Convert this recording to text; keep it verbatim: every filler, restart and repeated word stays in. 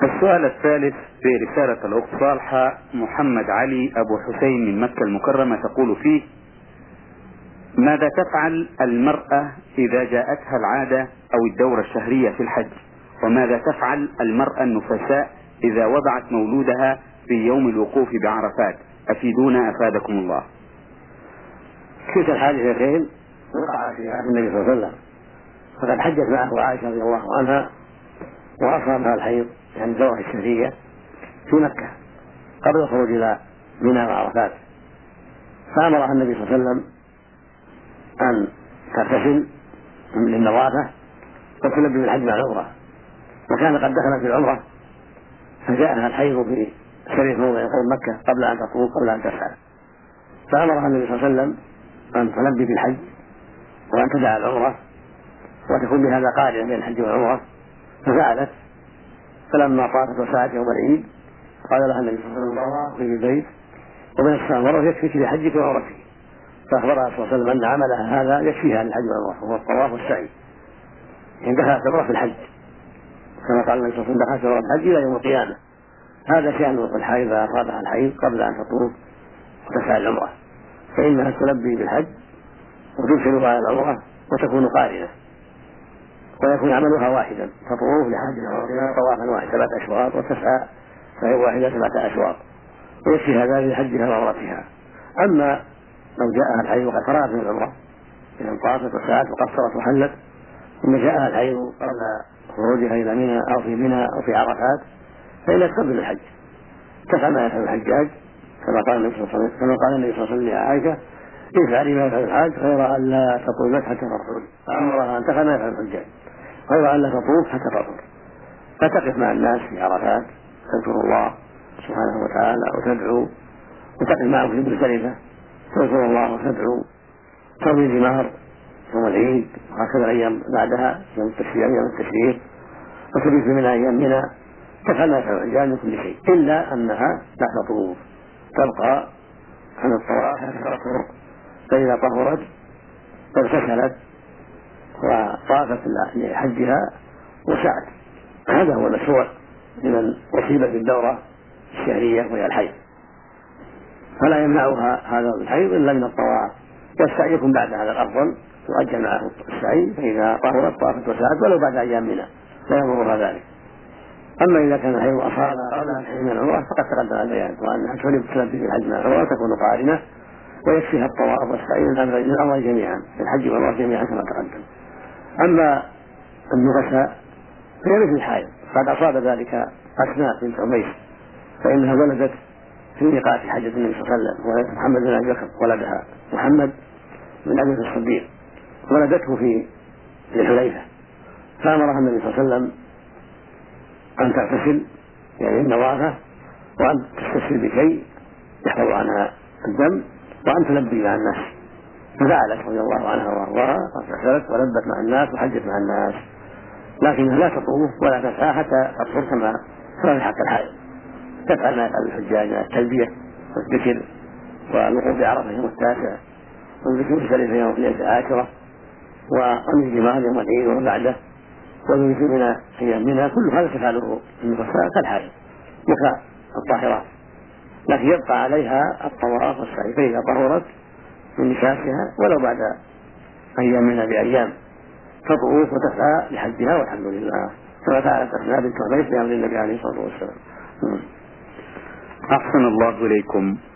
السؤال الثالث في رسالة الأخت صالحة محمد علي أبو حسين من مكة المكرمة، تقول فيه: ماذا تفعل المرأة إذا جاءتها العادة أو الدورة الشهرية في الحج؟ وماذا تفعل المرأة النفساء إذا وضعت مولودها في يوم الوقوف بعرفات؟ أفيدونا أفادكم الله. كلتا الحادثتين وقع في عهد النبي صلى الله عليه وسلم، فقد حجت معه عائشة رضي الله عنها وأصابها الحيض يعني الدورة الشهرية في مكة قبل الخروج إلى منى وعرفات، فأمرها النبي صلى الله عليه وسلم أن تغتسل للنظافة وتلبي بالحج مع العمرة، وكان قد دخلت في العمرة فجاءها الحيض في شريف موضع قرب مكة قبل أن تطوف قبل أن تسعى، فأمرها النبي صلى الله عليه وسلم أن تلبي بالحج وأن تدع العمرة وتكون بهذا قارنة بين الحج والعمرة، ففعلت. فلما طافت وسعت يوم العيد قال لها النبي صلى الله عليه وسلم في البيت وبين الصلاة والعمرة يكفيك لحجك وعمرتك، فأخبرها صلى الله عليه وسلم أن عملها هذا يكفيها للحج والعمرة وهو الطواف والسعي، يعني دخلت العمرة في الحج كما قال النبي صلى الله عليه وسلم دخلت العمرة في الحج إلى يوم القيامة. هذا شأن الحيض إذا أصابها الحيض قبل أن تطوف وتسعى العمرة، فإنها تلبي بالحج وتدخل على العمرة وتكون قارنة، ويكون عملها واحدا، تطوف لحج العمرة طوافا واحدا سبعة أشواط وتسعى فهي واحدة سبعة أشواط، ويكفي هذا لحجها وعمرتها. أما لو جاءها الحيض وقد فرغت من العمرة إذا طافت وسعت وقصرت وحلت ثم جاءها الحيض قبل خروجها إلى منى أو في منى أو في عرفات فإنها تقبل الحج، تفعل ما يفعل الحجاج كما قال النبي صلى الله عليه وسلم كما قال النبي صلى الله عليه وسلم لعائشة: افعلي ما يفعل الحاج غير أن لا تطوف حتى تطهر، فأمرها أن تفعل ما يفعل الحجاج غير أن لا تطوف حتى تطهر، فتقف مع الناس في عرفات تذكر الله سبحانه وتعالى وتدعو، وتقف معهم في مزدلفة تذكر الله وتدعو، ترمي الجمار يوم العيد وهكذا الأيام بعدها يوم التشريع يوم التشريق، وتبيت من أيام منى، تفعل ما يفعل الحجاج من كل شيء إلا أنها لا تطوف، تبقى عن الطواف حتى تطهر، فإذا طهرت اغتسلت وطافت لحجها وسعت. هذا هو المشروع لمن أصيبت بالدورة الشهرية وهي الحيض، فلا يمنعها هذا الحيض إلا من الطواف، والسعي يكون بعد هذا الأفضل، يؤجل معه السعي، فإذا طهرت طافت وسعت ولو بعد أيام منى لا يضرها ذلك. أما إذا كان الحيض أصابها قبل الحج من العمرة فقد تقدم البيان، وأنها تلبي في الحج من العمرة تكون قارنة ويكفيها الطواف والسعي للأمر جميعا في الحج والعمرة جميعا كما تقدم. أما النفساء فهي مثل الحائض، قد أصاب ذلك أسماء بنت عميس فإنها ولدت في ميقات حجة النبي صلى الله عليه وسلم، ولدت محمد بن أبي بكر ولدها محمد بن أبي بكر الصديق، ولدته في الحليفة، فأمرها النبي صلى الله عليه وسلم أن تغتسل يعني النظافة وأن تستسهل بشيء يحفظ عنها الدم وأن تلبي مع الناس، ففعلت رضي الله عنها وأرضاها واغتسلت ولبت مع الناس وحجت مع الناس، لكنها لا تطوف ولا تسعى حتى تطهر كما كما في حق الحائض، تفعل ما يفعل الحجاج من التلبية والذكر والوقوف بعرفة يوم التاسع والذكر مختلفة يوم العاشرة ورمي الجمار يوم العيد وما بعده والذكر من أيام منها، كل هذا تفعله النفساء كالحائض وكالطاهرات، لكن يبقى عليها الطواف والسعي، فإذا طهرت من نفاسها ولو بعد أيام منها بأيام تطوف وتسعى لحجها والحمد لله، كما فعلت أسماء بنت عميس بأمر النبي عليه الصلاة والسلام. أحسن الله إليكم.